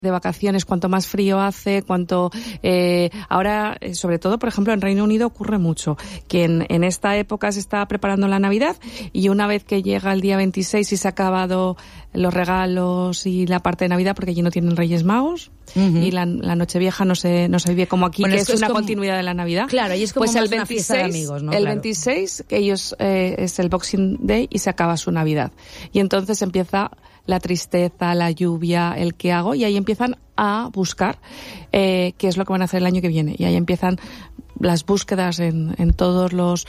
de vacaciones, cuanto más frío hace, ahora, sobre todo, por ejemplo, en Reino Unido ocurre mucho, que en esta época se está preparando la Navidad y una vez que llega el día 26 y se ha acabado los regalos y la parte de Navidad, porque allí no tienen Reyes Magos, y la Nochevieja no se vive como aquí, bueno, que es una continuidad de la Navidad. Claro, y es como pues más el 26, una fiesta de amigos, ¿no? El claro. 26, que ellos es el Boxing Day y se acaba su Navidad. Y entonces empieza la tristeza, la lluvia, el qué hago, y ahí empiezan a buscar qué es lo que van a hacer el año que viene. Y ahí empiezan las búsquedas en todos los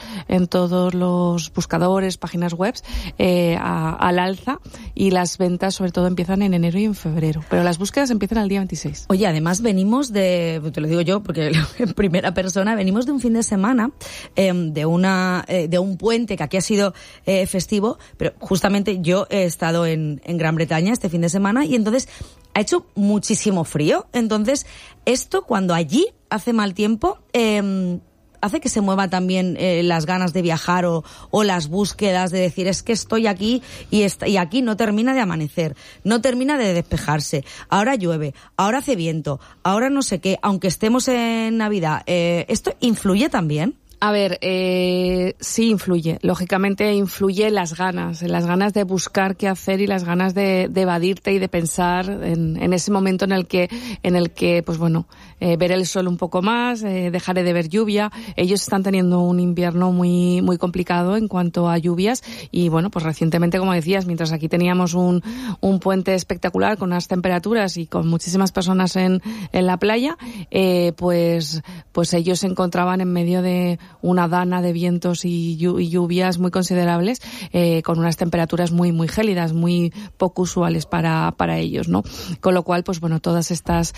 buscadores, páginas web, al alza, y las ventas sobre todo empiezan en enero y en febrero. Pero las búsquedas empiezan al día 26. Oye, además venimos te lo digo yo porque en primera persona, venimos de un fin de semana, de un puente que aquí ha sido festivo, pero justamente yo he estado en Gran Bretaña este fin de semana y entonces ha hecho muchísimo frío. Entonces, esto cuando allí hace mal tiempo, hace que se mueva también las ganas de viajar o las búsquedas de decir, es que estoy aquí y aquí no termina de amanecer, no termina de despejarse, ahora llueve, ahora hace viento, ahora no sé qué, aunque estemos en Navidad. ¿Esto influye también? A ver, sí influye. Lógicamente influye las ganas de buscar qué hacer y las ganas de evadirte y de pensar en ese momento en el que, pues bueno, ver el sol un poco más, dejaré de ver lluvia. Ellos están teniendo un invierno muy, muy complicado en cuanto a lluvias y bueno, pues recientemente, como decías, mientras aquí teníamos un puente espectacular con unas temperaturas y con muchísimas personas en la playa, pues ellos se encontraban en medio de una dana de vientos y lluvias muy considerables, con unas temperaturas muy, muy gélidas, muy poco usuales para ellos, ¿no? Con lo cual, pues bueno, todas estas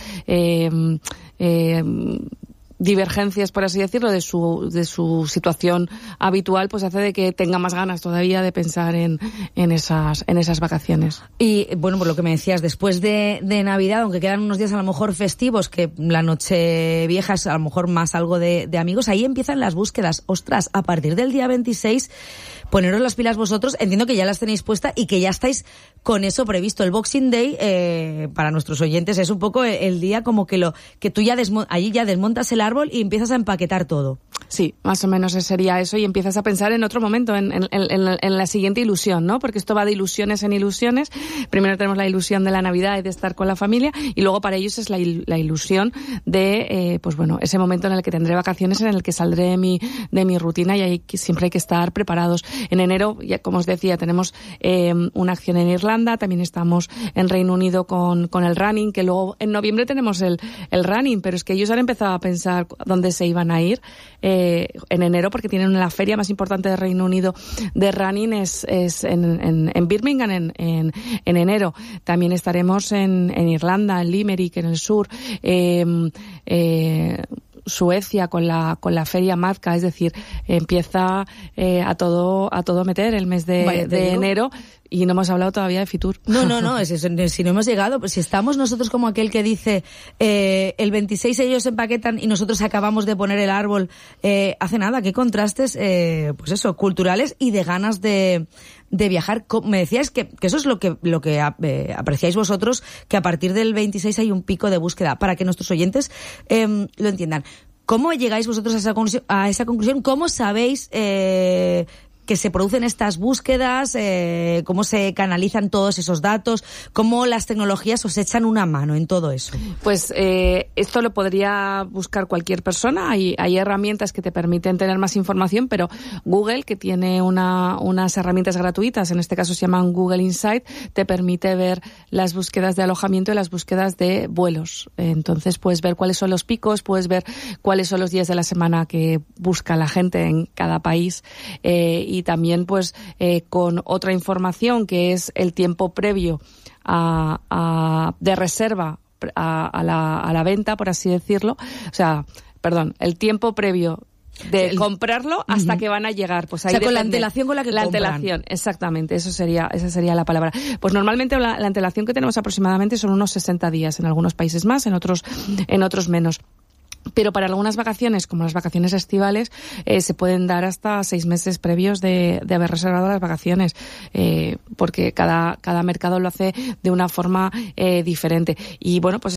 divergencias, por así decirlo, de su situación habitual, pues hace de que tenga más ganas todavía de pensar en esas vacaciones. Y bueno, por lo que me decías, después de Navidad, aunque quedan unos días a lo mejor festivos, que la Nochevieja es a lo mejor más algo de amigos, ahí empiezan las búsquedas. Ostras, a partir del día 26, poneros las pilas vosotros, entiendo que ya las tenéis puestas y que ya estáis con eso previsto. El Boxing Day, para nuestros oyentes, es un poco el día como que tú ya allí ya desmontas el árbol y empiezas a empaquetar todo. Sí, más o menos sería eso, y empiezas a pensar en otro momento, en la siguiente ilusión, ¿no? Porque esto va de ilusiones en ilusiones. Primero tenemos la ilusión de la Navidad y de estar con la familia, y luego para ellos es la ilusión de, pues bueno, ese momento en el que tendré vacaciones, en el que saldré de mi rutina, y ahí siempre hay que estar preparados. En enero, ya, como os decía, tenemos una acción en Irlanda, también estamos en Reino Unido con el running, que luego en noviembre tenemos el running, pero es que ellos han empezado a pensar dónde se iban a ir en enero, porque tienen la feria más importante de Reino Unido de running es en Birmingham en enero. También estaremos en Irlanda, en Limerick, en el sur, Suecia con la feria Mazka, es decir, empieza a todo meter el mes de enero. Y no hemos hablado todavía de Fitur. No, si no hemos llegado, pues si estamos nosotros como aquel que dice el 26 ellos empaquetan y nosotros acabamos de poner el árbol, hace nada, qué contrastes, pues eso, culturales y de ganas de viajar. Me decías que eso es lo que apreciáis vosotros, que a partir del 26 hay un pico de búsqueda, para que nuestros oyentes lo entiendan. ¿Cómo llegáis vosotros a esa conclusión? ¿Cómo sabéis que se producen estas búsquedas, cómo se canalizan todos esos datos, cómo las tecnologías os echan una mano en todo eso? Pues esto lo podría buscar cualquier persona. Hay herramientas que te permiten tener más información, pero Google, que tiene unas herramientas gratuitas, en este caso se llaman Google Insight, te permite ver las búsquedas de alojamiento y las búsquedas de vuelos. Entonces puedes ver cuáles son los picos, puedes ver cuáles son los días de la semana que busca la gente en cada país, y también pues con otra información que es el tiempo previo de reserva a la venta, por así decirlo. O sea, perdón, el tiempo previo de comprarlo hasta que van a llegar. Pues ahí, o sea, con la antelación con la que compran. La antelación, exactamente, esa sería la palabra. Pues normalmente la antelación que tenemos aproximadamente son unos 60 días, en algunos países más, en otros menos. Pero para algunas vacaciones, como las vacaciones estivales, se pueden dar hasta 6 meses previos de haber reservado las vacaciones, porque cada mercado lo hace de una forma diferente. Y bueno, pues